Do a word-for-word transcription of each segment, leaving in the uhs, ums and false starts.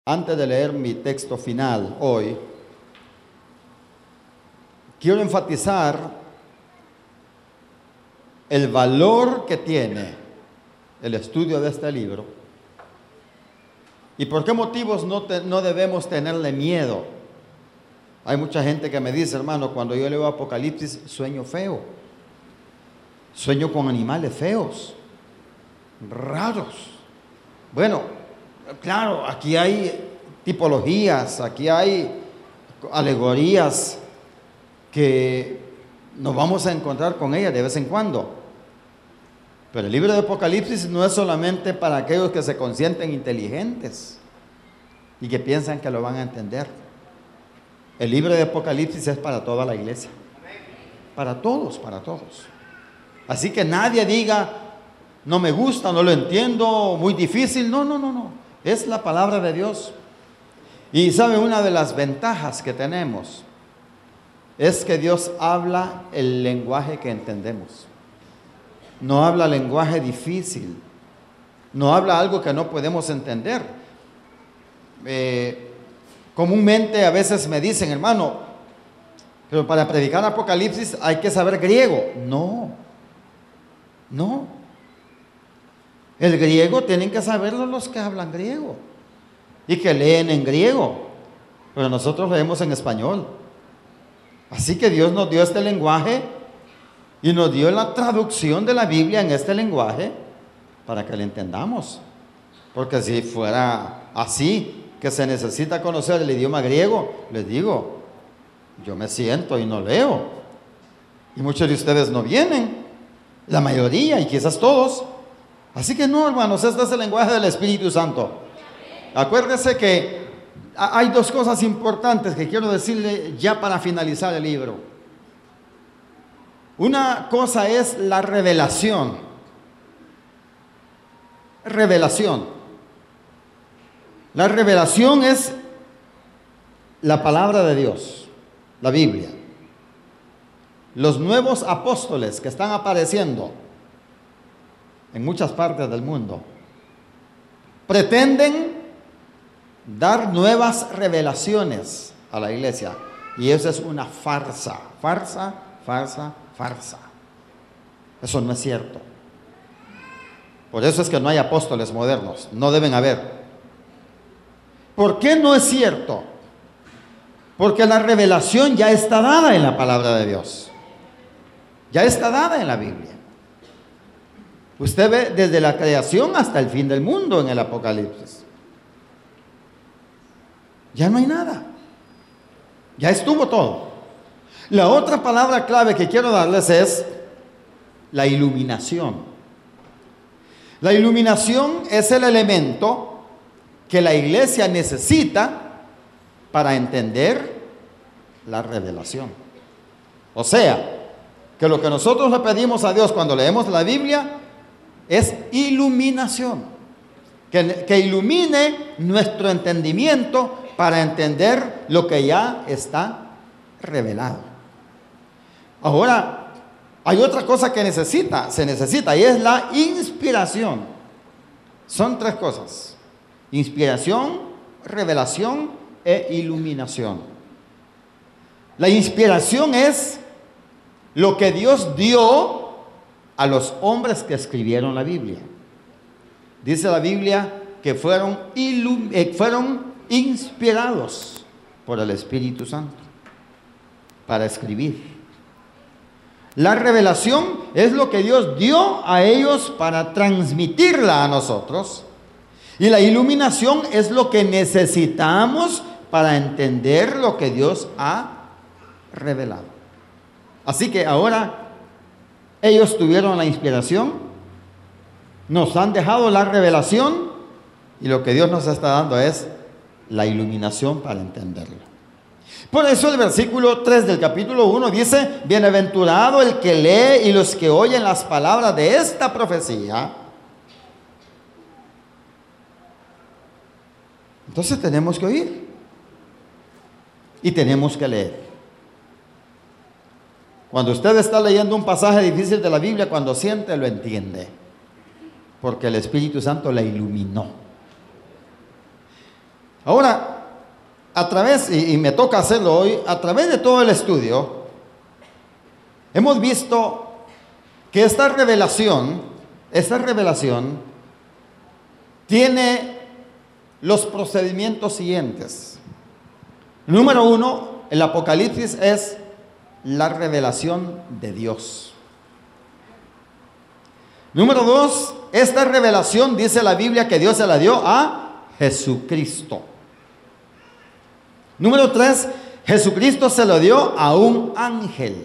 Antes de leer mi texto final hoy, quiero enfatizar el valor que tiene el estudio de este libro y por qué motivos no, te, no debemos tenerle miedo. Hay mucha gente que me dice, hermano, cuando yo leo Apocalipsis, sueño feo, sueño con animales feos, raros. Bueno, claro, aquí hay tipologías, aquí hay alegorías que nos vamos a encontrar con ellas de vez en cuando. Pero el libro de Apocalipsis no es solamente para aquellos que se consienten inteligentes y que piensan que lo van a entender. El libro de Apocalipsis es para toda la iglesia. Para todos, para todos. Así que nadie diga, no me gusta, no lo entiendo, muy difícil. No, no, no, no. Es la palabra de Dios. Y sabe, una de las ventajas que tenemos es que Dios habla el lenguaje que entendemos. No habla lenguaje difícil. No habla algo que no podemos entender. Eh, comúnmente a veces me dicen, hermano, pero para predicar Apocalipsis hay que saber griego. No, no. El griego tienen que saberlo los que hablan griego y que leen en griego, pero nosotros leemos en español. Así que Dios nos dio este lenguaje y nos dio la traducción de la Biblia en este lenguaje para que le entendamos. Porque si fuera así, que se necesita conocer el idioma griego, les digo, yo me siento y no leo. Y muchos de ustedes no vienen, la mayoría y quizás todos. Así que no, hermanos, este es el lenguaje del Espíritu Santo. Acuérdese que hay dos cosas importantes que quiero decirle ya para finalizar el libro. Una cosa es la revelación. Revelación. La revelación es la palabra de Dios, la Biblia. Los nuevos apóstoles que están apareciendo en muchas partes del mundo pretenden dar nuevas revelaciones a la iglesia, y eso es una farsa, farsa, farsa, farsa. Eso no es cierto. Por eso es que no hay apóstoles modernos, no deben haber. ¿Por qué no es cierto? Porque la revelación ya está dada en la palabra de Dios, ya está dada en la Biblia. Usted ve desde la creación hasta el fin del mundo en el Apocalipsis. Ya no hay nada. Ya estuvo todo. La otra palabra clave que quiero darles es la iluminación. La iluminación es el elemento que la iglesia necesita para entender la revelación. O sea, que lo que nosotros le pedimos a Dios cuando leemos la Biblia es iluminación, que, que ilumine nuestro entendimiento para entender lo que ya está revelado. Ahora, hay otra cosa que necesita, se necesita, y es la inspiración. Son tres cosas: inspiración, revelación e iluminación. La inspiración es lo que Dios dio a los hombres que escribieron la Biblia. Dice la Biblia que fueron, ilum- eh, fueron inspirados por el Espíritu Santo para escribir. La revelación es lo que Dios dio a ellos para transmitirla a nosotros. Y la iluminación es lo que necesitamos para entender lo que Dios ha revelado. Así que ahora ellos tuvieron la inspiración, nos han dejado la revelación, y lo que Dios nos está dando es la iluminación para entenderlo. Por eso el versículo tres del capítulo uno dice: bienaventurado el que lee y los que oyen las palabras de esta profecía. Entonces tenemos que oír y tenemos que leer. Cuando usted está leyendo un pasaje difícil de la Biblia, cuando siente, lo entiende, porque el Espíritu Santo la iluminó. Ahora, a través, y, y me toca hacerlo hoy, a través de todo el estudio, hemos visto que esta revelación, esta revelación tiene los procedimientos siguientes. Número uno, el Apocalipsis es la revelación de Dios. Número dos, esta revelación dice la Biblia que Dios se la dio a Jesucristo. Número tres, Jesucristo se lo dio a un ángel.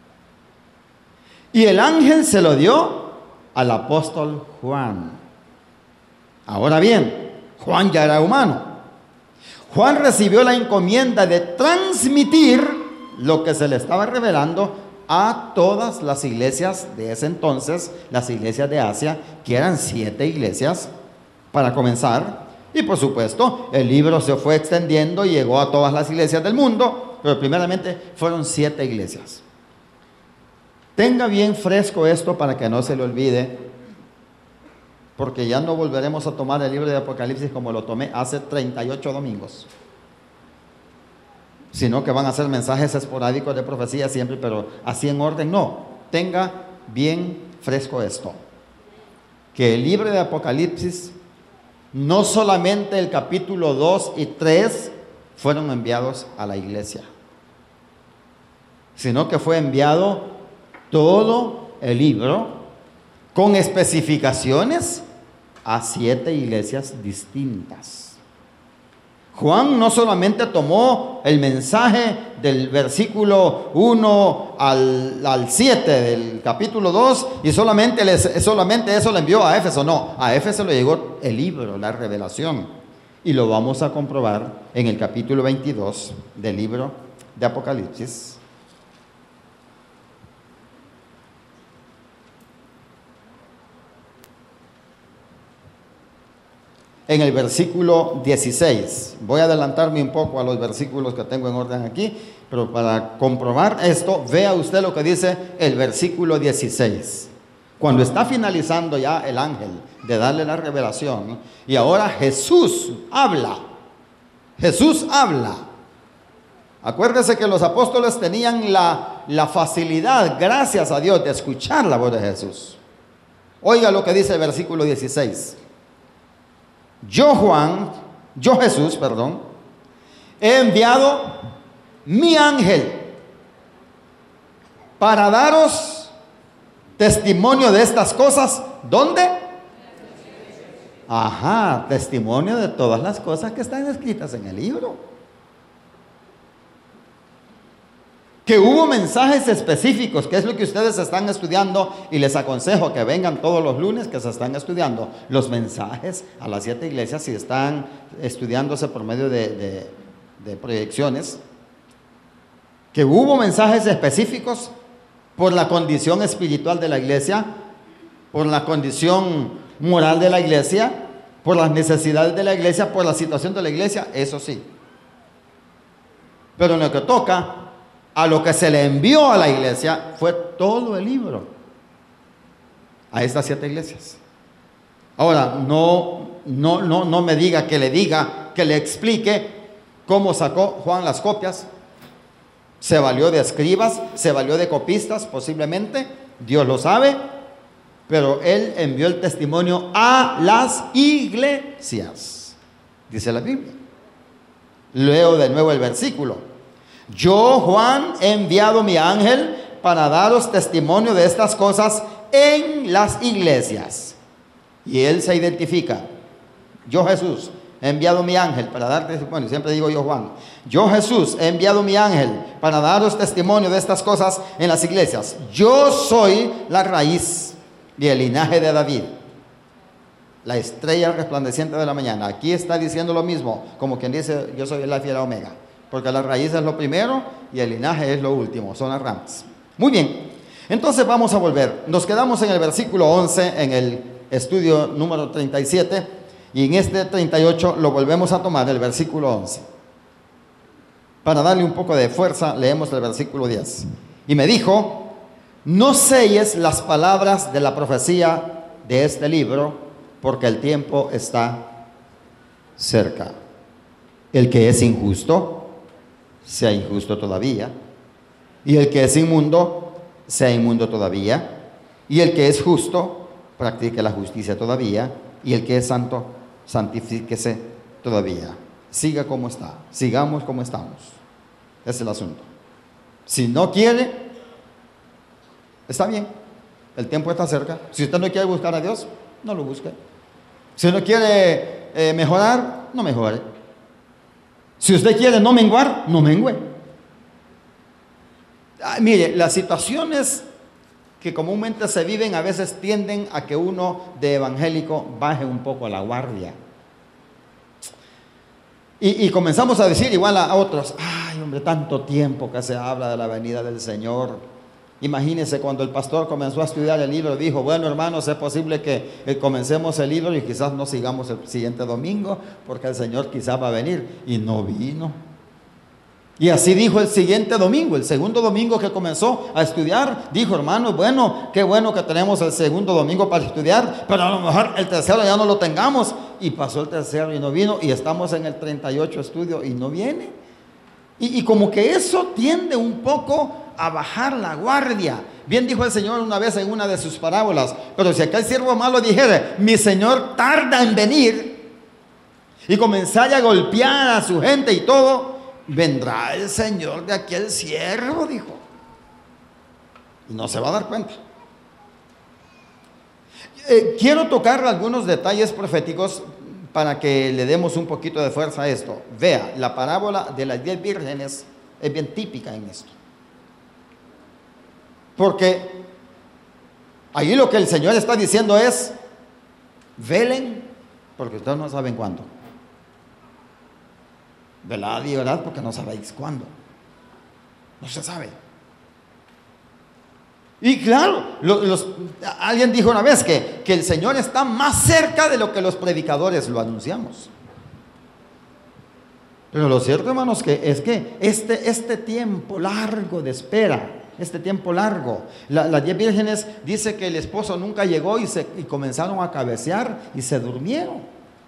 Y el ángel se lo dio al apóstol Juan. Ahora bien, Juan ya era humano. Juan recibió la encomienda de transmitir lo que se le estaba revelando a todas las iglesias de ese entonces, las iglesias de Asia, que eran siete iglesias para comenzar. Y por supuesto, el libro se fue extendiendo y llegó a todas las iglesias del mundo, pero primeramente fueron siete iglesias. Tenga bien fresco esto para que no se le olvide, porque ya no volveremos a tomar el libro de Apocalipsis como lo tomé hace treinta y ocho domingos, sino que van a ser mensajes esporádicos de profecía siempre, pero así en orden no. Tenga bien fresco esto, que el libro de Apocalipsis, no solamente el capítulo dos y tres fueron enviados a la iglesia, sino que fue enviado todo el libro con especificaciones a siete iglesias distintas. Juan no solamente tomó el mensaje del versículo uno al, al siete del capítulo dos y solamente, les, solamente eso le envió a Éfeso. No, a Éfeso le llegó el libro, la revelación. Y lo vamos a comprobar en el capítulo veintidós del libro de Apocalipsis. En el versículo dieciséis, voy a adelantarme un poco a los versículos que tengo en orden aquí, pero para comprobar esto, vea usted lo que dice el versículo dieciséis. Cuando está finalizando ya el ángel de darle la revelación, y ahora Jesús habla, Jesús habla. Acuérdese que los apóstoles tenían la, la facilidad, gracias a Dios, de escuchar la voz de Jesús. Oiga lo que dice el versículo dieciséis. Yo Juan, yo Jesús, perdón, he enviado mi ángel para daros testimonio de estas cosas. ¿Dónde? Ajá, testimonio de todas las cosas que están escritas en el libro. Que hubo mensajes específicos, que es lo que ustedes están estudiando, y les aconsejo que vengan todos los lunes que se están estudiando los mensajes a las siete iglesias, y están estudiándose por medio de, de, de proyecciones. Que hubo mensajes específicos por la condición espiritual de la iglesia, por la condición moral de la iglesia, por las necesidades de la iglesia, por la situación de la iglesia, eso sí. Pero en lo que toca a lo que se le envió a la iglesia fue todo el libro a estas siete iglesias. Ahora, no, no, no, no me diga que le diga, que le explique cómo sacó Juan las copias. Se valió de escribas, se valió de copistas, posiblemente, Dios lo sabe, pero él envió el testimonio a las iglesias, dice la Biblia. Leo de nuevo el versículo. Yo, Juan, he enviado mi ángel para daros testimonio de estas cosas en las iglesias. Y él se identifica. Yo, Jesús, he enviado mi ángel para dar testimonio. Siempre digo yo, Juan. Yo, Jesús, he enviado mi ángel para daros testimonio de estas cosas en las iglesias. Yo soy la raíz y el linaje de David, la estrella resplandeciente de la mañana. Aquí está diciendo lo mismo, como quien dice, yo soy el alfa y la omega. Porque la raíz es lo primero y el linaje es lo último, son las ramas. Muy bien, entonces vamos a volver. Nos quedamos en el versículo once, en el estudio número treinta y siete, y en este treinta y ocho lo volvemos a tomar, el versículo once. Para darle un poco de fuerza, leemos el versículo diez. Y me dijo, no selles las palabras de la profecía de este libro, porque el tiempo está cerca. el que es injusto sea injusto todavía, y el que es inmundo sea inmundo todavía, y el que es justo practique la justicia todavía, y el que es santo santifíquese todavía. Siga como está, sigamos como estamos. Ese es el asunto. Si no quiere, está bien, el tiempo está cerca. Si usted no quiere buscar a Dios, no lo busque. Si no quiere eh, mejorar, no mejore. Si usted quiere no menguar, no mengue. Ah, mire, las situaciones que comúnmente se viven a veces tienden a que uno de evangélico baje un poco la guardia. Y, y comenzamos a decir igual a otros, ay hombre, tanto tiempo que se habla de la venida del Señor. Imagínense cuando el pastor comenzó a estudiar el libro, dijo, bueno hermanos, es posible que eh, comencemos el libro y quizás no sigamos el siguiente domingo, porque el Señor quizás va a venir, y no vino. Y así dijo el siguiente domingo, el segundo domingo que comenzó a estudiar, dijo, hermanos, bueno, qué bueno que tenemos el segundo domingo para estudiar, pero a lo mejor el tercero ya no lo tengamos. Y pasó el tercero y no vino, y estamos en el treinta y ocho estudio y no viene. Y, y como que eso tiende un poco a bajar la guardia. Bien dijo el Señor una vez en una de sus parábolas, pero si aquel siervo malo dijera, mi Señor tarda en venir, y comenzara a golpear a su gente y todo, vendrá el Señor de aquel siervo, dijo, y no se va a dar cuenta. Eh, quiero tocar algunos detalles proféticos para que le demos un poquito de fuerza a esto. Vea, la parábola de las diez vírgenes es bien típica en esto, porque ahí lo que el Señor está diciendo es, velen, porque ustedes no saben cuándo. Velad y orad porque no sabéis cuándo. No se sabe. Y claro, los, los, alguien dijo una vez que, que el Señor está más cerca de lo que los predicadores lo anunciamos. Pero lo cierto, hermanos, que es que este, este tiempo largo de espera, este tiempo largo, la, las diez vírgenes dice que el esposo nunca llegó y, se, y comenzaron a cabecear y se durmieron.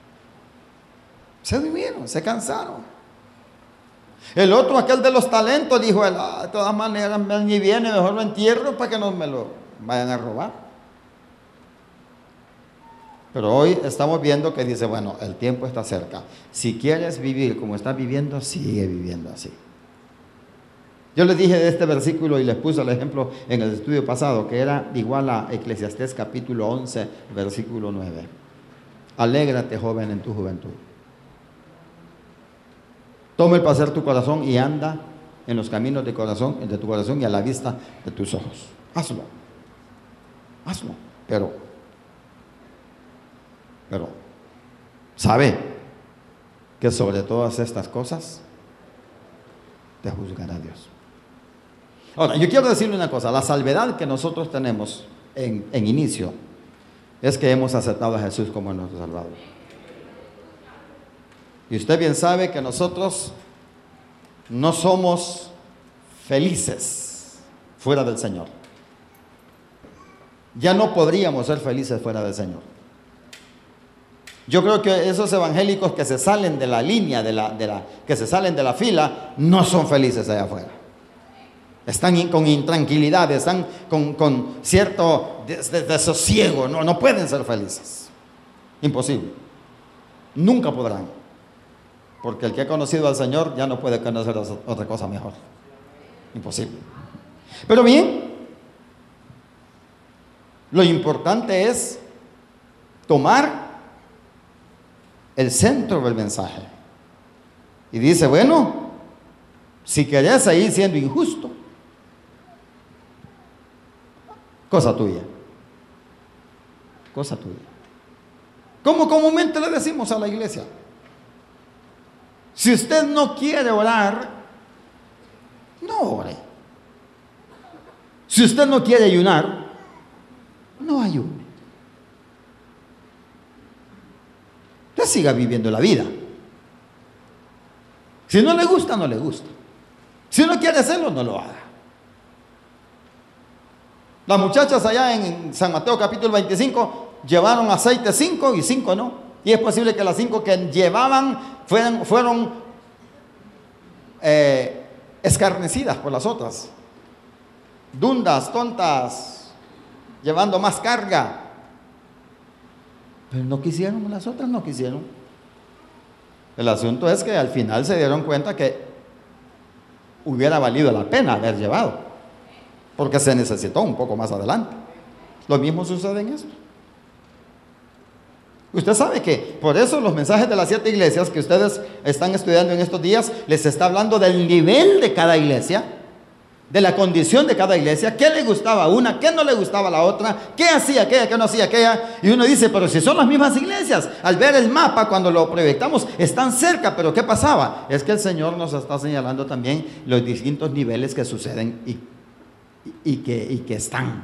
Se durmieron, se cansaron. El otro, aquel de los talentos, dijo, de todas maneras, ni viene, mejor lo entierro para que no me lo vayan a robar. Pero hoy estamos viendo que dice, bueno, el tiempo está cerca. Si quieres vivir como estás viviendo, sigue viviendo así. Yo les dije de este versículo y les puse el ejemplo en el estudio pasado, que era igual a Eclesiastés capítulo once, versículo nueve. Alégrate, joven, en tu juventud. Toma el placer tu corazón y anda en los caminos de, corazón, de tu corazón y a la vista de tus ojos. Hazlo. Hazlo. Pero, pero, sabe que sobre todas estas cosas te juzgará Dios. Ahora, yo quiero decirle una cosa. La salvedad que nosotros tenemos en, en inicio es que hemos aceptado a Jesús como nuestro Salvador. Y usted bien sabe que nosotros no somos felices fuera del Señor. Ya no podríamos ser felices fuera del Señor. Yo creo que esos evangélicos que se salen de la línea, de la, de la, que se salen de la fila, no son felices allá afuera. Están in, con intranquilidad, están con, con cierto des, des, desosiego, no, no pueden ser felices. Imposible. Nunca podrán. Porque el que ha conocido al Señor ya no puede conocer otra cosa mejor. Imposible. Pero bien, lo importante es tomar el centro del mensaje. Y dice, bueno, si querés seguir siendo injusto, cosa tuya. Cosa tuya. Como comúnmente le decimos a la iglesia. Si usted no quiere orar, no ore. Si usted no quiere ayunar, no ayune. Usted siga viviendo la vida. Si no le gusta, no le gusta. Si no quiere hacerlo, no lo haga. Las muchachas allá en San Mateo capítulo veinticinco llevaron aceite cinco y cinco no. Y es posible que las cinco que llevaban fueron, fueron eh, escarnecidas por las otras, dundas, tontas, llevando más carga. Pero no quisieron, las otras no quisieron. El asunto es que al final se dieron cuenta que hubiera valido la pena haber llevado, porque se necesitó un poco más adelante. Lo mismo sucede en esto. Usted sabe que por eso los mensajes de las siete iglesias que ustedes están estudiando en estos días les está hablando del nivel de cada iglesia, de la condición de cada iglesia, qué le gustaba a una, qué no le gustaba a la otra, qué hacía aquella, qué no hacía aquella. Y uno dice, pero si son las mismas iglesias, al ver el mapa cuando lo proyectamos están cerca, pero ¿qué pasaba? Es que el Señor nos está señalando también los distintos niveles que suceden y, y, que, y que están.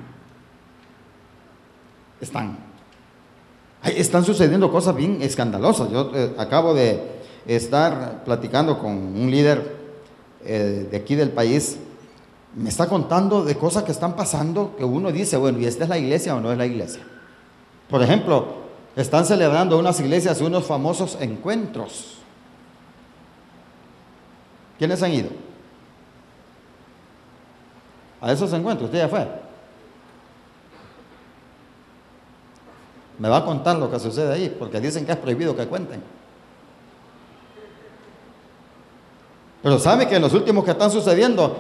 Están. Están sucediendo cosas bien escandalosas. Yo eh, acabo de estar platicando con un líder eh, de aquí del país. Me está contando de cosas que están pasando que uno dice, bueno, ¿y esta es la iglesia o no es la iglesia? Por ejemplo, están celebrando unas iglesias unos famosos encuentros. ¿Quiénes han ido a esos encuentros? ¿Usted ya fue? Me va a contar lo que sucede ahí, porque dicen que es prohibido que cuenten. Pero sabe que en los últimos que están sucediendo,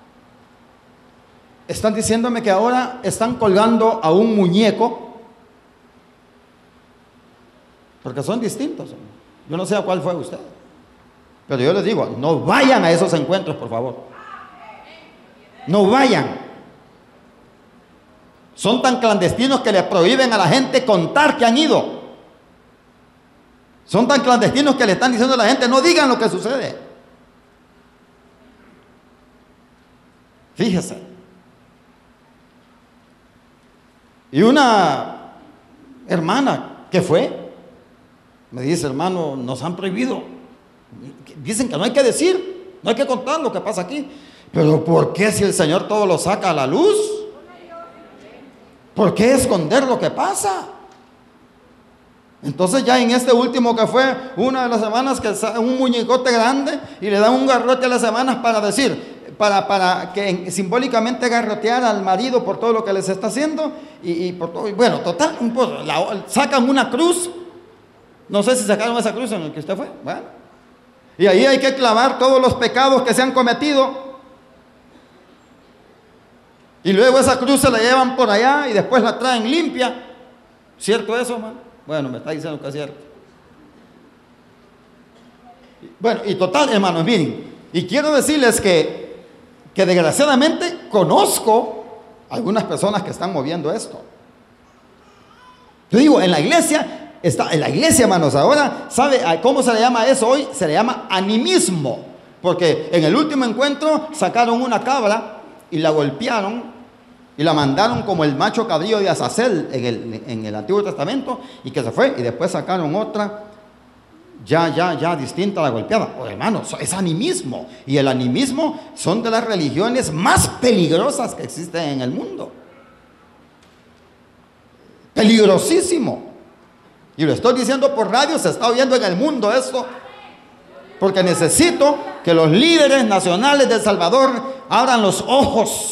están diciéndome que ahora están colgando a un muñeco, porque son distintos. Yo no sé a cuál fue usted, pero yo les digo, no vayan a esos encuentros, por favor. No vayan. Son tan clandestinos que le prohíben a la gente contar que han ido. Son tan clandestinos que le están diciendo a la gente, no digan lo que sucede. Fíjese. Y una hermana que fue, me dice, hermano, nos han prohibido. Dicen que no hay que decir, no hay que contar lo que pasa aquí. Pero ¿por qué si el Señor todo lo saca a la luz? ¿Por qué esconder lo que pasa? Entonces ya en este último que fue una de las semanas, que un muñecote grande y le dan un garrote a las semanas para decir, para, para que simbólicamente garrotear al marido por todo lo que les está haciendo y, y por todo, bueno, total, un poco, la, sacan una cruz, no sé si sacaron esa cruz en el que usted fue, bueno, y ahí hay que clavar todos los pecados que se han cometido. Y luego esa cruz se la llevan por allá y después la traen limpia. ¿Cierto eso, hermano? Bueno, me está diciendo que es cierto. Bueno, y total, hermanos, miren, y quiero decirles que, que desgraciadamente conozco algunas personas que están moviendo esto. Yo digo, en la iglesia, está, en la iglesia, hermanos, ahora, ¿sabe cómo se le llama eso hoy? Se le llama animismo. Porque en el último encuentro sacaron una cabra y la golpearon y la mandaron como el macho cabrío de Azazel en el, en el Antiguo Testamento, y que se fue, y después sacaron otra ya, ya, ya distinta a la golpeada. Oh, hermanos, es animismo, y el animismo son de las religiones más peligrosas que existen en el mundo. Peligrosísimo. Y lo estoy diciendo por radio, se está oyendo en el mundo esto, porque necesito que los líderes nacionales de El Salvador abran los ojos.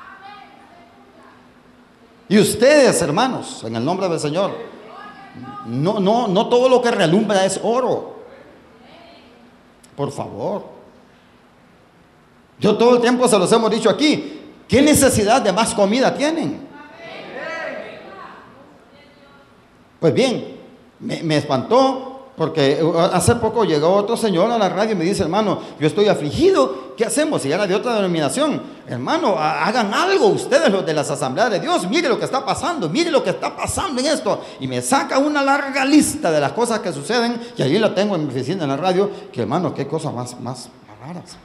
Y ustedes, hermanos, en el nombre del Señor, no, no, no todo lo que relumbra es oro. Por favor. Yo todo el tiempo se los hemos dicho aquí. ¿Qué necesidad de más comida tienen? Pues bien, me, me espantó. Porque hace poco llegó otro señor a la radio y me dice, hermano, yo estoy afligido, ¿qué hacemos? Y era de otra denominación. Hermano, hagan algo ustedes los de las asambleas de Dios, mire lo que está pasando, mire lo que está pasando en esto. Y me saca una larga lista de las cosas que suceden, y allí la tengo en mi oficina en la radio, que hermano, qué cosas más, más, más raras.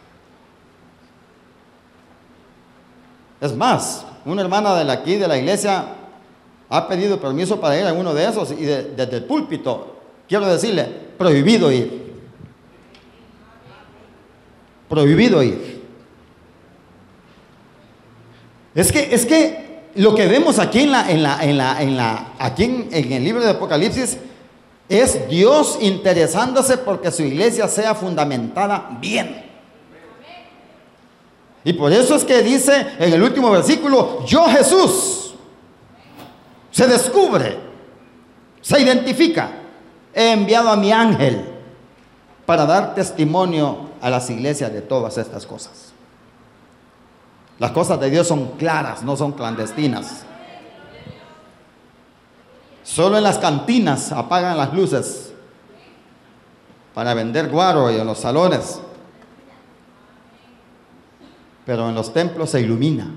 Es más, una hermana de la, aquí de la iglesia ha pedido permiso para ir a uno de esos, y de, desde el púlpito, quiero decirle, prohibido ir. Prohibido ir. Es que, es que lo que vemos aquí en la, en la, en la, en la, aquí en, en el libro de Apocalipsis es Dios interesándose porque su iglesia sea fundamentada bien. Y por eso es que dice en el último versículo, yo Jesús, se descubre, se identifica, he enviado a mi ángel para dar testimonio a las iglesias de todas estas cosas. Las cosas de Dios son claras, no son clandestinas. Solo en las cantinas apagan las luces para vender guaro y en los salones, pero en los templos se ilumina.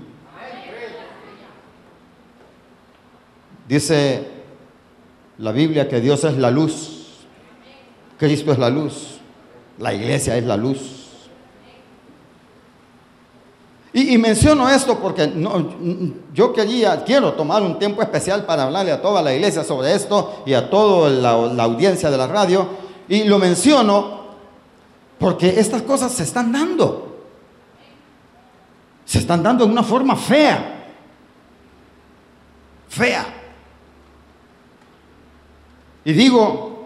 Dice la Biblia que Dios es la luz, Cristo es la luz, la iglesia es la luz. Y, y menciono esto porque no, yo quería, quiero tomar un tiempo especial para hablarle a toda la iglesia sobre esto y a toda la, la audiencia de la radio. Y lo menciono porque estas cosas se están dando. Se están dando en una forma fea. Fea. Y digo,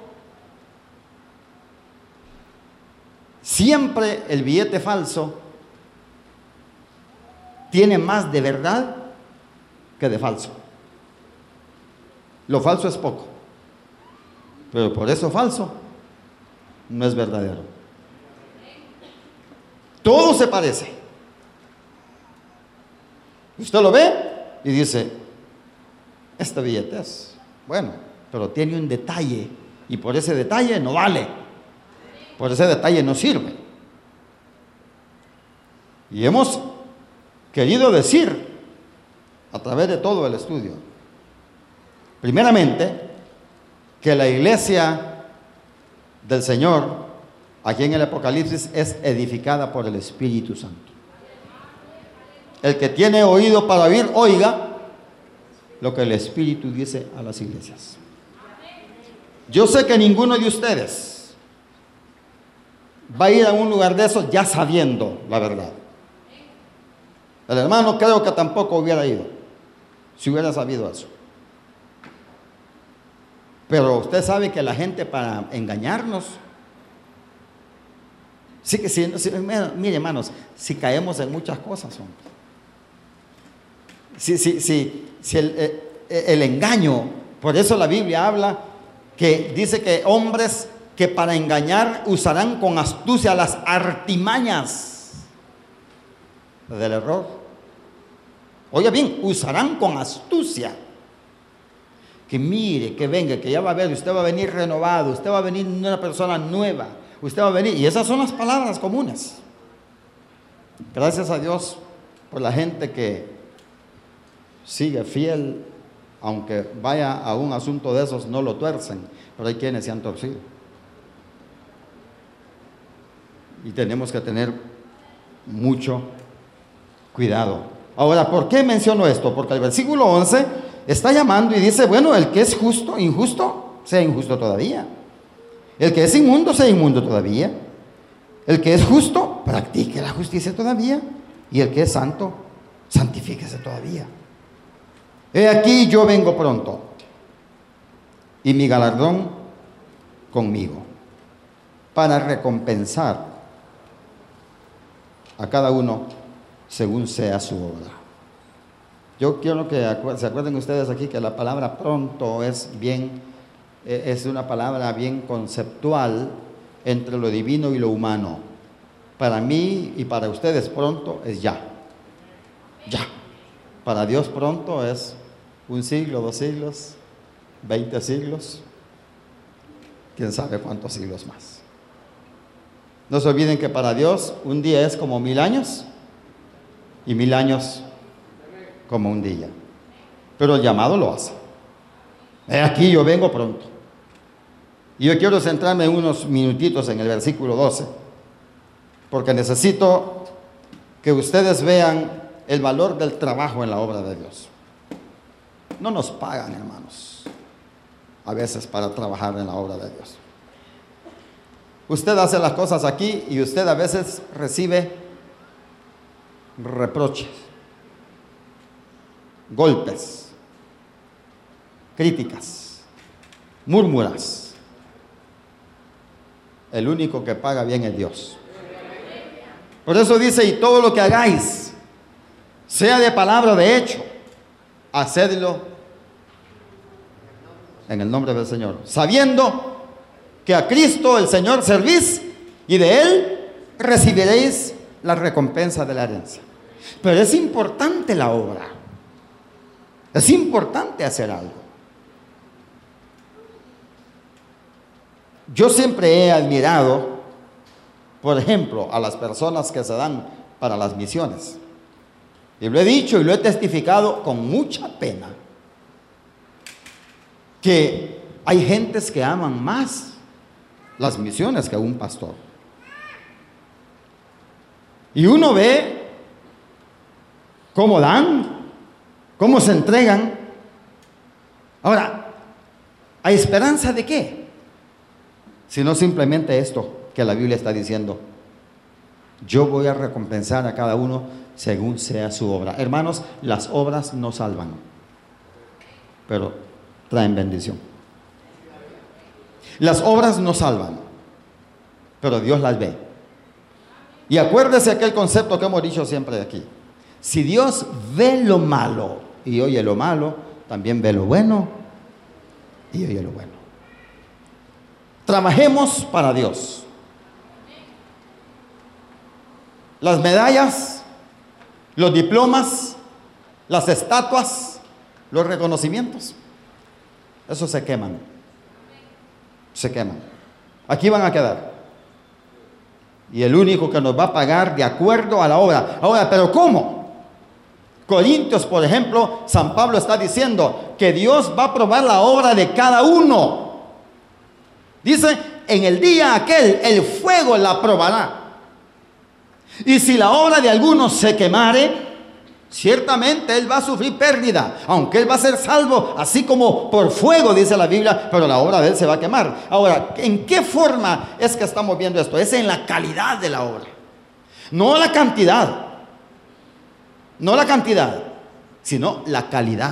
siempre el billete falso tiene más de verdad que de falso. Lo falso es poco, pero por eso falso no es verdadero. Todo se parece. Usted lo ve y dice, este billete es bueno, pero tiene un detalle y por ese detalle no vale, por ese detalle no sirve. Y hemos querido decir a través de todo el estudio, primeramente, que la iglesia del Señor aquí en el Apocalipsis es edificada por el Espíritu Santo. El que tiene oído para oír, oiga lo que el Espíritu dice a las iglesias. Yo sé que ninguno de ustedes va a ir a un lugar de esos ya sabiendo la verdad. El hermano creo que tampoco hubiera ido si hubiera sabido eso. Pero usted sabe que la gente, para engañarnos, sí que si, si, mire hermanos, si caemos en muchas cosas, hombre. Si, si, si, si el, el, el engaño, por eso la Biblia habla que dice que hombres que para engañar usarán con astucia las artimañas del error. Oiga bien, usarán con astucia. Que mire, que venga, que ya va a ver, usted va a venir renovado, usted va a venir una persona nueva, usted va a venir, y esas son las palabras comunes. Gracias a Dios por la gente que sigue fiel, aunque vaya a un asunto de esos, no lo tuercen, pero hay quienes se han torcido. Y tenemos que tener mucho cuidado. Ahora, ¿por qué menciono esto? Porque el versículo once está llamando y dice, bueno, el que es justo, injusto, sea injusto todavía. El que es inmundo, sea inmundo todavía. El que es justo, practique la justicia todavía. Y el que es santo, santifíquese todavía. He aquí, yo vengo pronto, y mi galardón conmigo, para recompensar a cada uno según sea su obra. Yo quiero que se acuerden ustedes aquí que la palabra pronto es bien, es una palabra bien conceptual entre lo divino y lo humano. Para mí y para ustedes pronto es ya, ya. Para Dios pronto es un siglo, dos siglos, veinte siglos, quién sabe cuántos siglos más. No se olviden que para Dios un día es como mil años y mil años como un día. Pero el llamado lo hace. He aquí, yo vengo pronto. Y yo quiero centrarme unos minutitos en el versículo doce, porque necesito que ustedes vean el valor del trabajo en la obra de Dios. No nos pagan, hermanos, a veces para trabajar en la obra de Dios. Usted hace las cosas aquí y usted a veces recibe reproches, golpes, críticas, murmuras. El único que paga bien es Dios. Por eso dice, y todo lo que hagáis, sea de palabra o de hecho, hacedlo en el nombre del Señor, sabiendo que a Cristo el Señor servís y de Él recibiréis la recompensa de la herencia. Pero es importante la obra, es importante hacer algo. Yo siempre he admirado, por ejemplo, a las personas que se dan para las misiones. Y lo he dicho y lo he testificado con mucha pena, que hay gentes que aman más las misiones que un pastor. Y uno ve cómo dan, cómo se entregan. Ahora, ¿hay esperanza de qué? Sino simplemente esto que la Biblia está diciendo: yo voy a recompensar a cada uno según sea su obra. Hermanos, las obras no salvan, pero traen bendición. Las obras no salvan, pero Dios las ve. Y acuérdese aquel concepto que hemos dicho siempre aquí: si Dios ve lo malo y oye lo malo, también ve lo bueno y oye lo bueno. Trabajemos para Dios. Las medallas, los diplomas, las estatuas, los reconocimientos, esos se queman. Se queman. Aquí van a quedar. Y el único que nos va a pagar de acuerdo a la obra. Ahora, ¿pero cómo? Corintios, por ejemplo, San Pablo está diciendo que Dios va a probar la obra de cada uno. Dice, en el día aquel, el fuego la probará. Y si la obra de algunos se quemare, ciertamente él va a sufrir pérdida, aunque él va a ser salvo, así como por fuego, dice la Biblia, pero la obra de él se va a quemar. Ahora, ¿en qué forma es que estamos viendo esto? Es en la calidad de la obra, no la cantidad, no la cantidad, sino la calidad.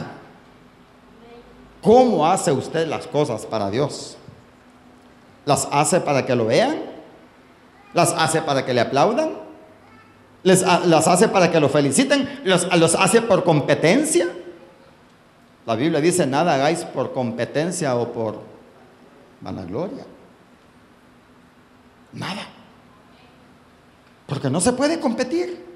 ¿Cómo hace usted las cosas para Dios? ¿Las hace para que lo vean? ¿Las hace para que le aplaudan? Les, ¿Las hace para que lo feliciten? ¿Los, ¿Los hace por competencia? La Biblia dice, nada hagáis por competencia o por vanagloria. Nada. Porque no se puede competir.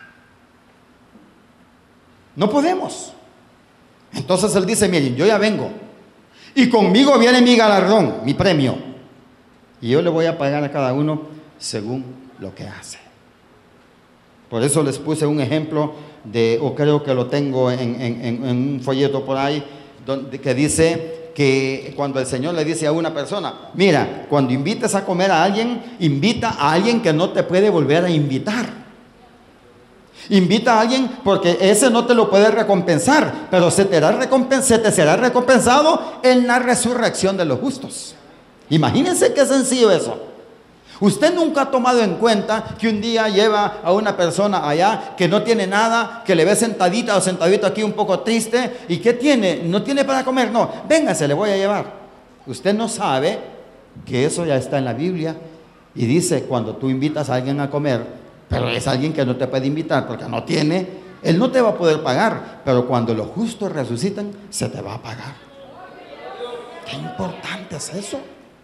No podemos. Entonces él dice, miren, yo ya vengo. Y conmigo viene mi galardón, mi premio. Y yo le voy a pagar a cada uno según lo que hace. Por eso les puse un ejemplo de, o creo que lo tengo en, en, en un folleto por ahí, donde, que dice que cuando el Señor le dice a una persona, mira, cuando invites a comer a alguien, invita a alguien que no te puede volver a invitar. Invita a alguien porque ese no te lo puede recompensar, pero se te, será recompen- se te será recompensado en la resurrección de los justos. Imagínense qué sencillo eso. Usted nunca ha tomado en cuenta que un día lleva a una persona allá que no tiene nada, que le ve sentadita o sentadito aquí un poco triste. ¿Y qué tiene? ¿No tiene para comer? No, véngase, le voy a llevar. Usted no sabe que eso ya está en la Biblia y dice, cuando tú invitas a alguien a comer, pero es alguien que no te puede invitar porque no tiene, él no te va a poder pagar, pero cuando los justos resucitan, se te va a pagar. Qué importante es eso.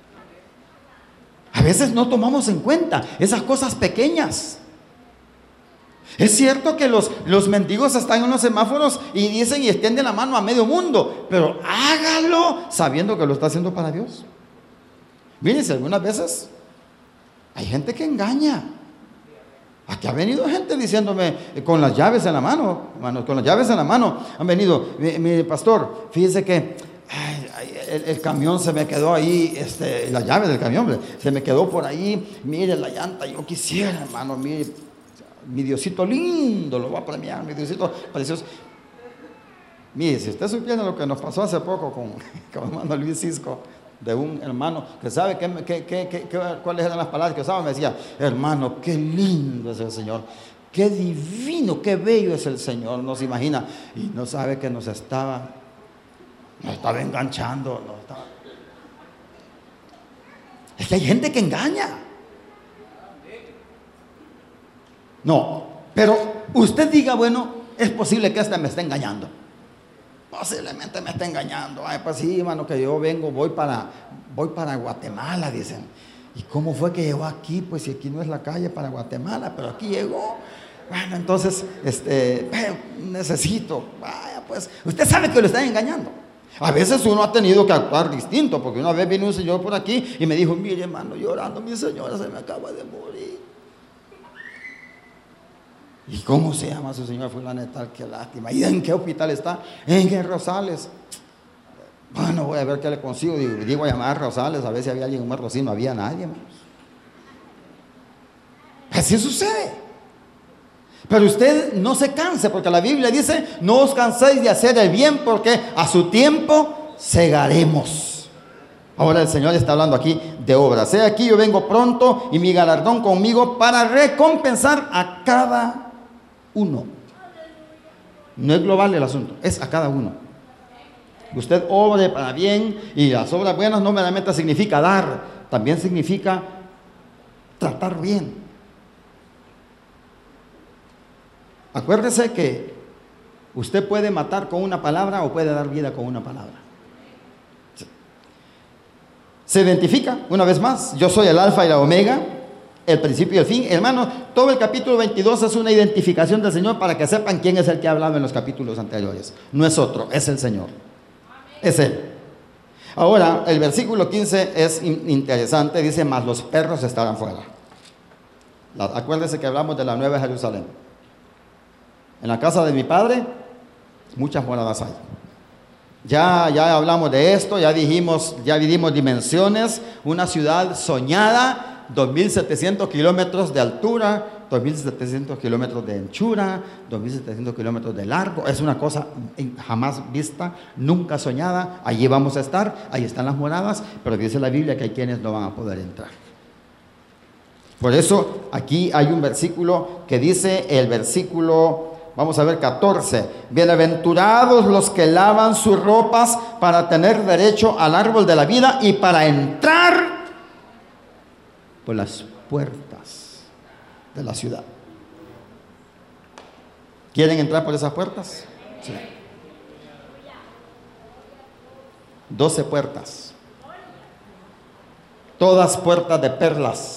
A veces no tomamos en cuenta esas cosas pequeñas. Es cierto que los, los mendigos están en los semáforos y dicen y extienden la mano a medio mundo, pero hágalo sabiendo que lo está haciendo para Dios. Fíjense, algunas veces hay gente que engaña. Aquí ha venido gente diciéndome con las llaves en la mano, hermano, con las llaves en la mano, han venido, mi, mi pastor, fíjese que ay, ay, el, el camión se me quedó ahí, este, la llave del camión se me quedó por ahí, mire la llanta, yo quisiera, hermano, mire, mi Diosito lindo, lo va a premiar, mi Diosito precioso. Mire, si usted supiera lo que nos pasó hace poco con, con hermano Luis Cisco, de un hermano que sabe que, que, que, que, que, cuáles eran las palabras que usaba, me decía, hermano, qué lindo es el Señor, qué divino, qué bello es el Señor, no se imagina, y no sabe que nos estaba, nos estaba enganchando, nos estaba... Es que hay gente que engaña. No, pero usted diga, bueno, es posible que este me esté engañando. Posiblemente me esté engañando. Ay, pues sí, hermano, que yo vengo, voy para, voy para Guatemala, dicen. ¿Y cómo fue que llegó aquí? Pues si aquí no es la calle para Guatemala, pero aquí llegó. Bueno, entonces, este, necesito, vaya, pues, usted sabe que lo están engañando. A veces uno ha tenido que actuar distinto, porque una vez vino un señor por aquí y me dijo, mire, hermano, llorando, mi señora se me acaba de morir. ¿Y cómo se llama su señora fulana de tal? Qué lástima. ¿Y en qué hospital está? En el Rosales. Bueno, voy a ver qué le consigo. Digo, digo a llamar a Rosales a ver si había alguien muerto. Sí, no había nadie, hermanos. Así sucede. Pero usted no se canse, porque la Biblia dice, no os canséis de hacer el bien, porque a su tiempo segaremos. Ahora el Señor está hablando aquí de obras. He aquí yo vengo pronto y mi galardón conmigo para recompensar a cada uno. No es global el asunto, es a cada uno. Usted obre para bien, y las obras buenas no meramente significa dar, también significa tratar bien. Acuérdese que usted puede matar con una palabra o puede dar vida con una palabra. Se identifica una vez más, yo soy el alfa y la omega, el principio y el fin. Hermano, todo el capítulo veintidós es una identificación del Señor para que sepan quién es el que ha hablado en los capítulos anteriores. No es otro, es el Señor. Es Él. Ahora, el versículo quince es interesante, dice, mas los perros estarán fuera. La, acuérdese que hablamos de la Nueva Jerusalén. En la casa de mi padre, muchas moradas hay. Ya, ya hablamos de esto, ya dijimos, ya vivimos dimensiones, una ciudad soñada, dos mil setecientos kilómetros de altura, dos mil setecientos kilómetros de anchura, dos mil setecientos kilómetros de largo. Es una cosa jamás vista, nunca soñada. Allí vamos a estar, ahí están las moradas, pero dice la Biblia que hay quienes no van a poder entrar. Por eso aquí hay un versículo que dice, el versículo, vamos a ver, catorce. Bienaventurados los que lavan sus ropas para tener derecho al árbol de la vida y para entrar por las puertas de la ciudad. ¿Quieren entrar por esas puertas? Sí. Doce puertas. Todas puertas de perlas.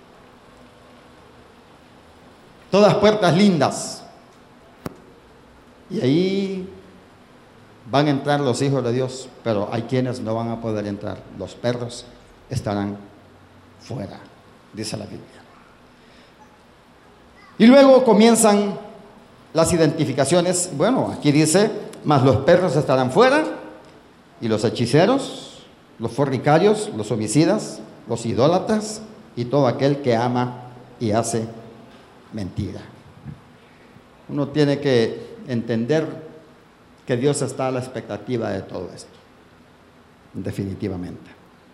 Todas puertas lindas. Y ahí van a entrar los hijos de Dios, pero hay quienes no van a poder entrar. Los perros estarán fuera, dice la Biblia. Y luego comienzan las identificaciones. Bueno, aquí dice, mas los perros estarán fuera, y los hechiceros, los fornicarios, los homicidas, los idólatras, y todo aquel que ama y hace mentira. Uno tiene que entender que Dios está a la expectativa de todo esto, definitivamente.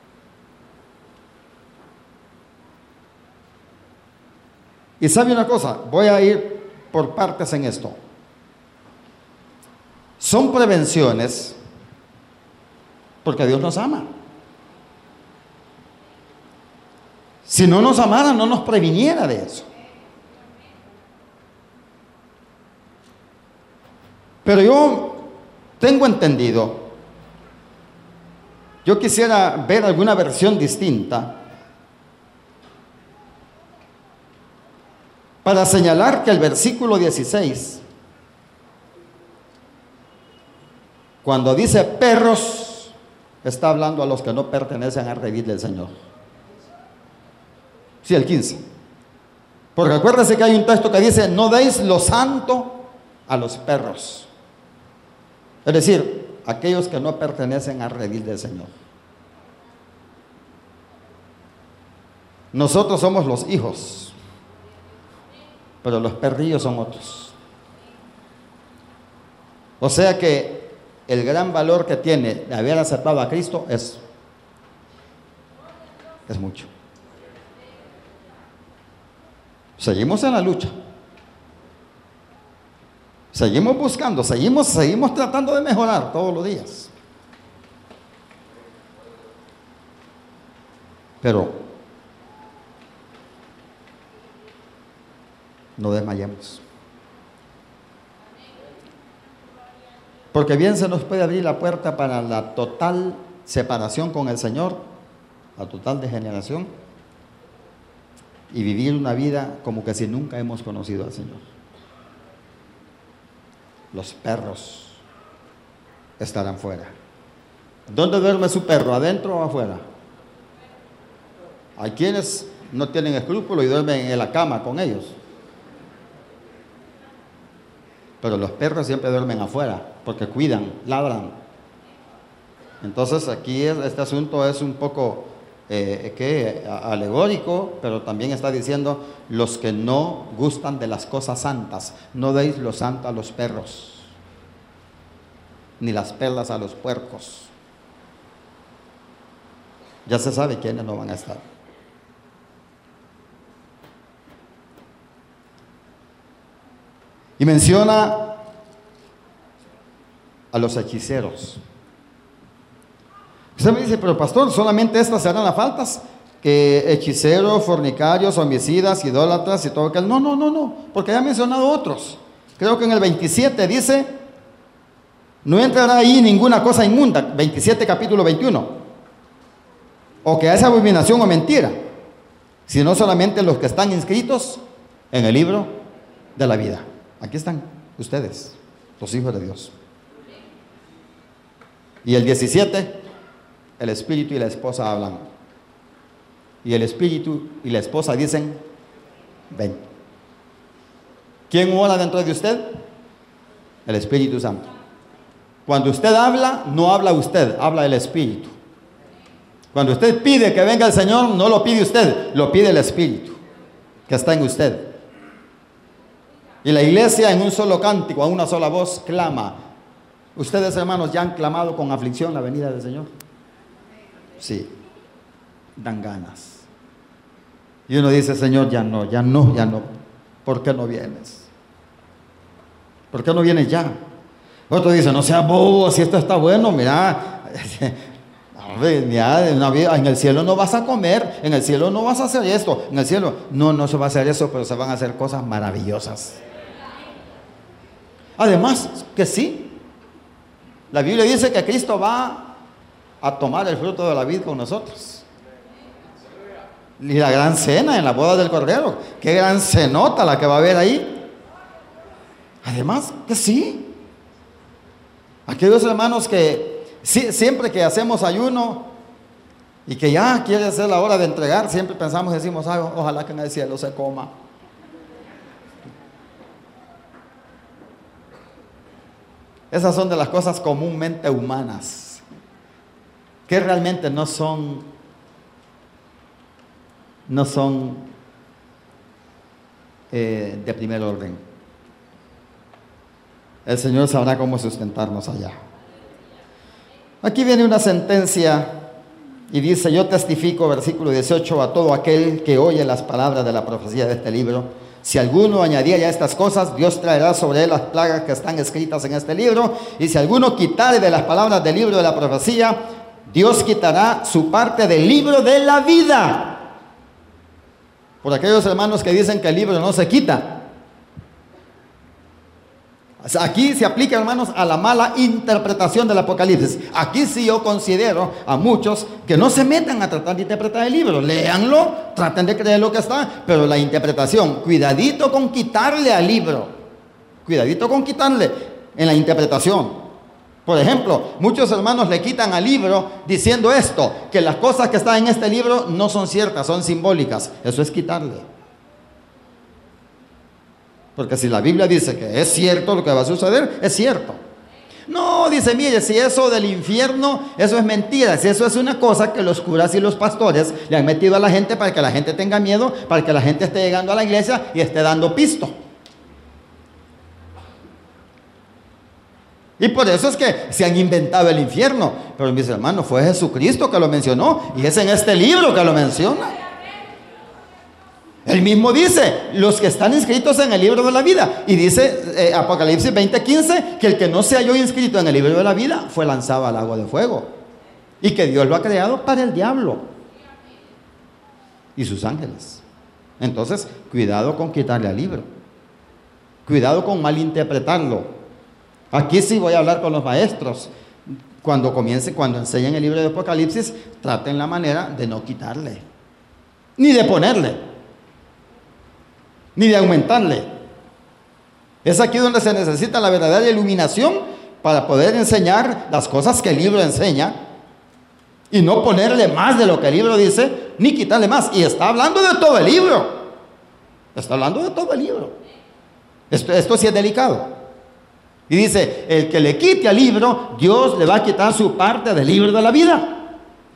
Y sabe una cosa, voy a ir por partes en esto. Son prevenciones porque Dios nos ama. Si no nos amara, no nos previniera de eso. Pero yo tengo entendido, yo quisiera ver alguna versión distinta para señalar que el versículo dieciséis, cuando dice perros, está hablando a los que no pertenecen al redil del Señor. Sí, el quince. Porque acuérdense que hay un texto que dice, no deis lo santo a los perros. Es decir, aquellos que no pertenecen al redil del Señor. Nosotros somos los hijos, pero los perrillos son otros. O sea que el gran valor que tiene de haber aceptado a Cristo es, es mucho. Seguimos en la lucha. Seguimos buscando, seguimos, seguimos tratando de mejorar todos los días. Pero no desmayemos. Porque bien se nos puede abrir la puerta para la total separación con el Señor, la total degeneración, y vivir una vida como que si nunca hemos conocido al Señor. Los perros estarán fuera. ¿Dónde duerme su perro? ¿Adentro o afuera? Hay quienes no tienen escrúpulos y duermen en la cama con ellos. Pero los perros siempre duermen afuera, porque cuidan, ladran. Entonces aquí es, este asunto es un poco eh, ¿qué? alegórico, pero también está diciendo: los que no gustan de las cosas santas, no deis lo santo a los perros, ni las perlas a los puercos. Ya se sabe quiénes no van a estar. Y menciona a los hechiceros. Usted me dice: pero pastor, solamente estas serán las faltas, que hechiceros, fornicarios, homicidas, idólatras y todo aquel. No, no, no, no, porque ya he mencionado otros. Creo que en el veintisiete dice: no entrará ahí ninguna cosa inmunda. veintisiete, capítulo veintiuno. O que hace abominación o mentira, sino solamente los que están inscritos en el libro de la vida. Aquí están ustedes, los hijos de Dios. Y el diecisiete, el espíritu y la esposa hablan. Y el espíritu y la esposa dicen: ven. ¿Quién mora dentro de usted? El Espíritu Santo. Cuando usted habla, no habla usted, habla el Espíritu. Cuando usted pide que venga el Señor, no lo pide usted, lo pide el Espíritu que está en usted. Y la iglesia en un solo cántico, a una sola voz, clama. ¿Ustedes, hermanos, ya han clamado con aflicción la venida del Señor? Sí, dan ganas. Y uno dice: Señor, ya no, ya no, ya no. ¿Por qué no vienes? ¿Por qué no vienes ya? Otro dice: no seas bobo, si esto está bueno, mira, mira, en el cielo no vas a comer, en el cielo no vas a hacer esto, en el cielo, no, no se va a hacer eso, pero se van a hacer cosas maravillosas. Además, que sí, la Biblia dice que Cristo va a tomar el fruto de la vid con nosotros. Y la gran cena en la boda del Cordero, qué gran cenota la que va a haber ahí. Además, que sí, aquellos hermanos que sí, siempre que hacemos ayuno y que ya quiere ser la hora de entregar, siempre pensamos, decimos: ay, ojalá que en el cielo se coma. Esas son de las cosas comúnmente humanas, que realmente no son, no son eh, de primer orden. El Señor sabrá cómo sustentarnos allá. Aquí viene una sentencia y dice: yo testifico, versículo dieciocho, a todo aquel que oye las palabras de la profecía de este libro. Si alguno añadiera a estas cosas, Dios traerá sobre él las plagas que están escritas en este libro. Y si alguno quitare de las palabras del libro de la profecía, Dios quitará su parte del libro de la vida. Por aquellos hermanos que dicen que el libro no se quita. Aquí se aplica, hermanos, a la mala interpretación del Apocalipsis. Aquí sí yo considero a muchos que no se metan a tratar de interpretar el libro. Léanlo, traten de creer lo que está, pero la interpretación, cuidadito con quitarle al libro. Cuidadito con quitarle en la interpretación. Por ejemplo, muchos hermanos le quitan al libro diciendo esto, que las cosas que están en este libro no son ciertas, son simbólicas. Eso es quitarle. Porque si la Biblia dice que es cierto lo que va a suceder, es cierto. No, dice: mire, si eso del infierno, eso es mentira. Si eso es una cosa que los curas y los pastores le han metido a la gente para que la gente tenga miedo, para que la gente esté llegando a la iglesia y esté dando pisto. Y por eso es que se han inventado el infierno. Pero mis hermanos, fue Jesucristo que lo mencionó y es en este libro que lo menciona. Él mismo dice: los que están inscritos en el libro de la vida. Y dice eh, Apocalipsis veinte quince que el que no se halló inscrito en el libro de la vida fue lanzado al lago de fuego. Y que Dios lo ha creado para el diablo y sus ángeles. Entonces, cuidado con quitarle al libro. Cuidado con malinterpretarlo. Aquí sí voy a hablar con los maestros. Cuando comiencen, cuando enseñen el libro de Apocalipsis, traten la manera de no quitarle, ni de ponerle, ni de aumentarle. Es aquí donde se necesita la verdadera iluminación para poder enseñar las cosas que el libro enseña y no ponerle más de lo que el libro dice, ni quitarle más. Y está hablando de todo el libro. Está hablando de todo el libro. Esto, esto sí es delicado. Y dice, el que le quite al libro, Dios le va a quitar su parte del libro de la vida.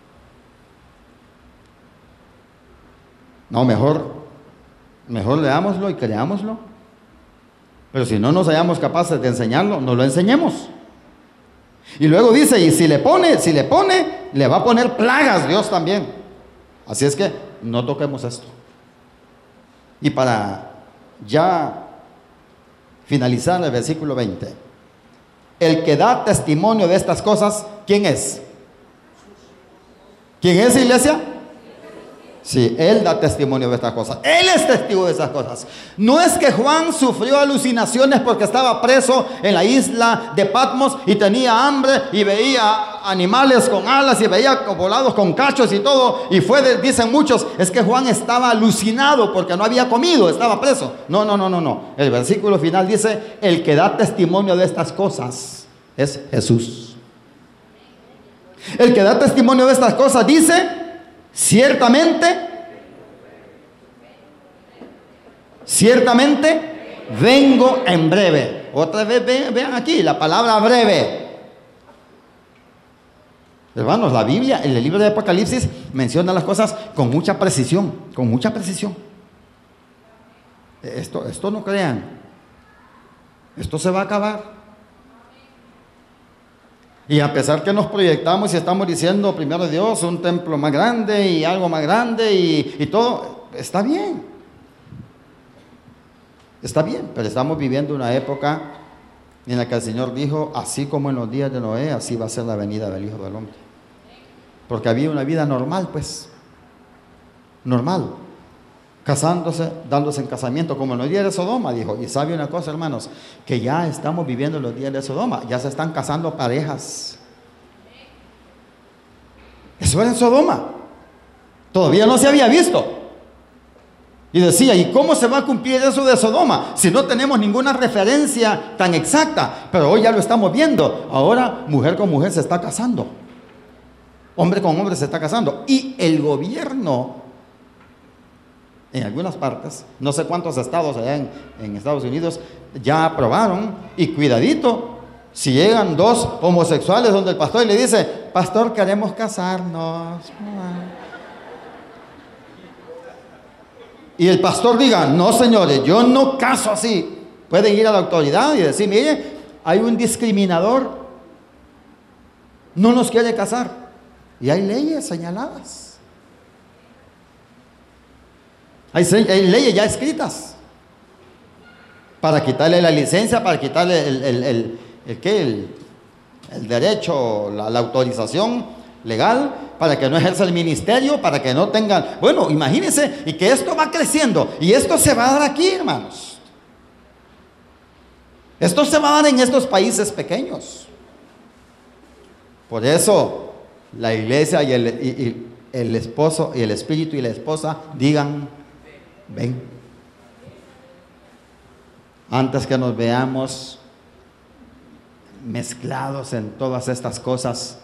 No, mejor, mejor leámoslo y creámoslo. Pero si no nos hallamos capaces de enseñarlo, no lo enseñemos. Y luego dice, y si le pone, si le pone, le va a poner plagas Dios también. Así es que no toquemos esto. Y para ya finalizar el versículo veinte. El que da testimonio de estas cosas, ¿quién es? ¿Quién es, iglesia? Sí, Él da testimonio de estas cosas. Él es testigo de esas cosas. No es que Juan sufrió alucinaciones porque estaba preso en la isla de Patmos y tenía hambre y veía animales con alas y veía volados con cachos y todo. Y fue, de, dicen muchos, es que Juan estaba alucinado porque no había comido, estaba preso. No, no, no, no, no. El versículo final dice, el que da testimonio de estas cosas es Jesús. El que da testimonio de estas cosas dice... Ciertamente, ciertamente vengo en breve. Otra vez vean, vean aquí la palabra breve. Hermanos, la Biblia, en el libro de Apocalipsis, menciona las cosas con mucha precisión, con mucha precisión. Esto, esto no crean, esto se va a acabar. Y a pesar que nos proyectamos y estamos diciendo, primero Dios, un templo más grande y algo más grande y, y todo, está bien. Está bien, pero estamos viviendo una época en la que el Señor dijo, así como en los días de Noé, así va a ser la venida del Hijo del Hombre. Porque había una vida normal, pues, normal. Casándose, dándose en casamiento, como en los días de Sodoma, dijo. Y sabe una cosa, hermanos, que ya estamos viviendo los días de Sodoma, ya se están casando parejas. Eso era en Sodoma, todavía no se había visto. Y decía, ¿y cómo se va a cumplir eso de Sodoma? Si no tenemos ninguna referencia tan exacta, pero hoy ya lo estamos viendo. Ahora mujer con mujer se está casando, hombre con hombre se está casando, y el gobierno en algunas partes, no sé cuántos estados allá en, en Estados Unidos ya aprobaron, y cuidadito, si llegan dos homosexuales donde el pastor le dice, pastor, queremos casarnos. Y el pastor diga, no señores, yo no caso así. Pueden ir a la autoridad y decir, mire, hay un discriminador, no nos quiere casar. Y hay leyes señaladas. Hay, hay leyes ya escritas para quitarle la licencia, para quitarle el, el, el, el, ¿qué? el, el derecho, la, la autorización legal, para que no ejerza el ministerio, para que no tengan... Bueno, imagínense, y que esto va creciendo, y esto se va a dar aquí, hermanos. Esto se va a dar en estos países pequeños. Por eso, la iglesia y el, y, y el esposo y el espíritu y la esposa digan, ven, antes que nos veamos mezclados en todas estas cosas,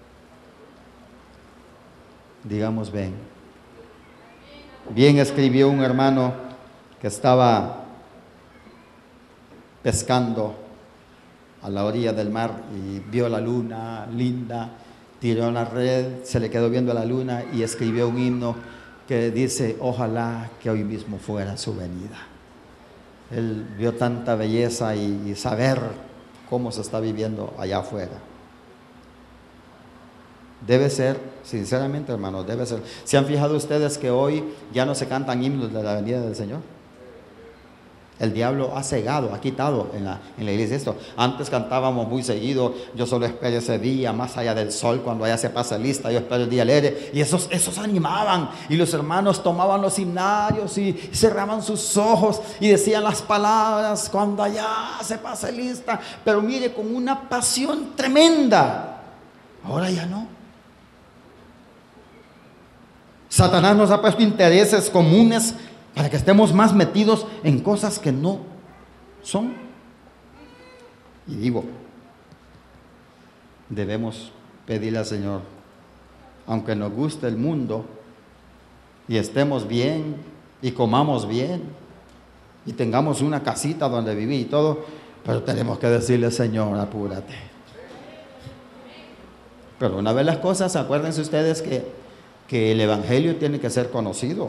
digamos ven. Bien escribió un hermano que estaba pescando a la orilla del mar y vio la luna linda, tiró la red, se le quedó viendo la luna y escribió un himno que dice, ojalá que hoy mismo fuera su venida. Él vio tanta belleza y, y saber cómo se está viviendo allá afuera. Debe ser, sinceramente hermanos, debe ser. ¿Se han fijado ustedes que hoy ya no se cantan himnos de la venida del Señor? El diablo ha cegado, ha quitado en la, en la iglesia esto. Antes cantábamos muy seguido, yo solo espero ese día, más allá del sol, cuando allá se pasa lista, yo espero el día alegre. Y esos, esos animaban, y los hermanos tomaban los himnarios y cerraban sus ojos y decían las palabras, cuando allá se pasa lista. Pero mire, con una pasión tremenda. Ahora ya no. Satanás nos ha puesto intereses comunes para que estemos más metidos en cosas que no son. Y digo, debemos pedirle al Señor, aunque nos guste el mundo y estemos bien y comamos bien y tengamos una casita donde vivir y todo, pero tenemos que decirle, Señor, apúrate. Pero una vez las cosas, acuérdense ustedes que, que el Evangelio tiene que ser conocido.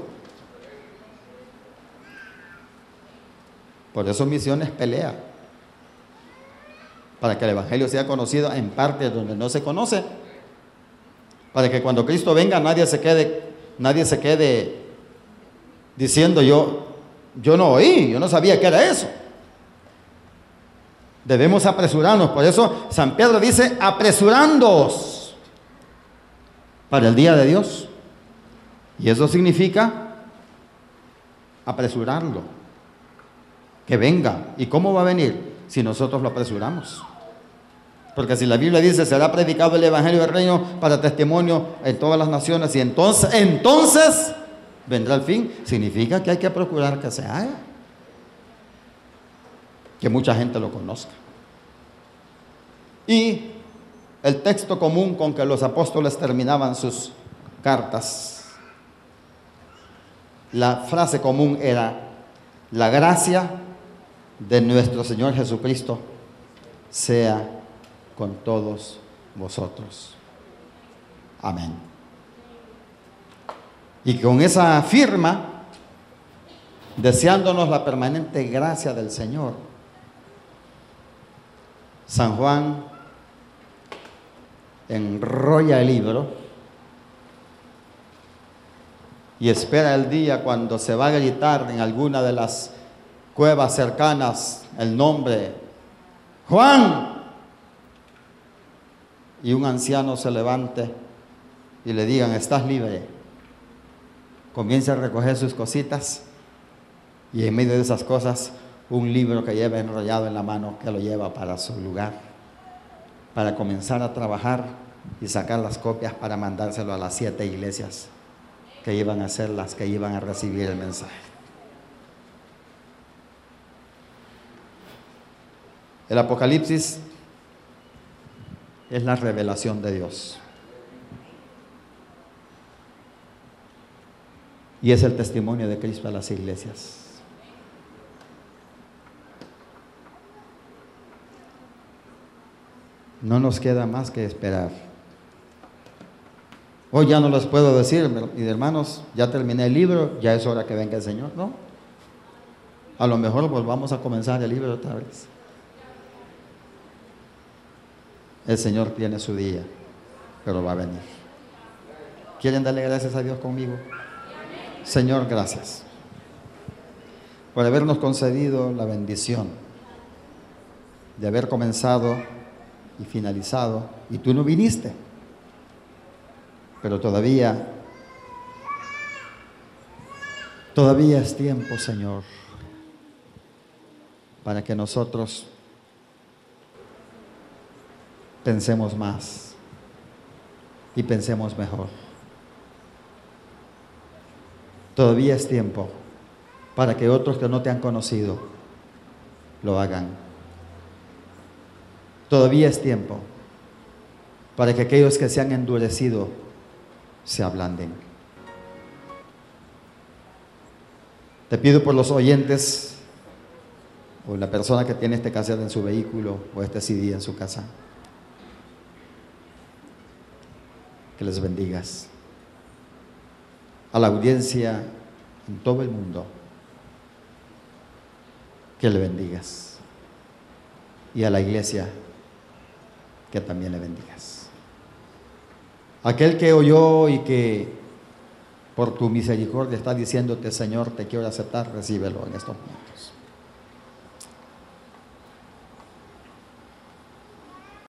Por eso Misiones pelea, para que el Evangelio sea conocido en partes donde no se conoce, para que cuando Cristo venga nadie se quede, nadie se quede diciendo yo, yo no oí, yo no sabía que era eso. Debemos apresurarnos, por eso San Pedro dice, apresurándoos para el día de Dios. Y eso significa apresurarlo. Que venga. ¿Y cómo va a venir? Si nosotros lo apresuramos. Porque si la Biblia dice, será predicado el Evangelio del Reino para testimonio en todas las naciones, y entonces, entonces vendrá el fin, significa que hay que procurar que se haga. Que mucha gente lo conozca. Y el texto común con que los apóstoles terminaban sus cartas, la frase común era, la gracia de nuestro Señor Jesucristo sea con todos vosotros. Amén. Y con esa firma, deseándonos la permanente gracia del Señor, San Juan enrolla el libro y espera el día cuando se va a gritar en alguna de las cuevas cercanas el nombre Juan, y un anciano se levante y le digan, estás libre. Comienza a recoger sus cositas y en medio de esas cosas un libro que lleva enrollado en la mano, que lo lleva para su lugar, para comenzar a trabajar y sacar las copias para mandárselo a las siete iglesias que iban a ser las que iban a recibir el mensaje. El Apocalipsis es la revelación de Dios y es el testimonio de Cristo a las iglesias. No nos queda más que esperar. Hoy ya no les puedo decir, mis hermanos, ya terminé el libro, ya es hora que venga el Señor, ¿no? A lo mejor volvamos a comenzar el libro otra vez. El Señor tiene su día, pero va a venir. ¿Quieren darle gracias a Dios conmigo? Señor, gracias por habernos concedido la bendición de haber comenzado y finalizado, y tú no viniste, pero todavía, todavía es tiempo, Señor, para que nosotros pensemos más y pensemos mejor. Todavía es tiempo para que otros que no te han conocido lo hagan. Todavía es tiempo para que aquellos que se han endurecido se ablanden. Te pido por los oyentes o la persona que tiene este cassette en su vehículo o este C D en su casa, que les bendigas. A la audiencia en todo el mundo, que le bendigas. Y a la iglesia, que también le bendigas. Aquel que oyó y que por tu misericordia está diciéndote, Señor, te quiero aceptar, recíbelo en estos momentos.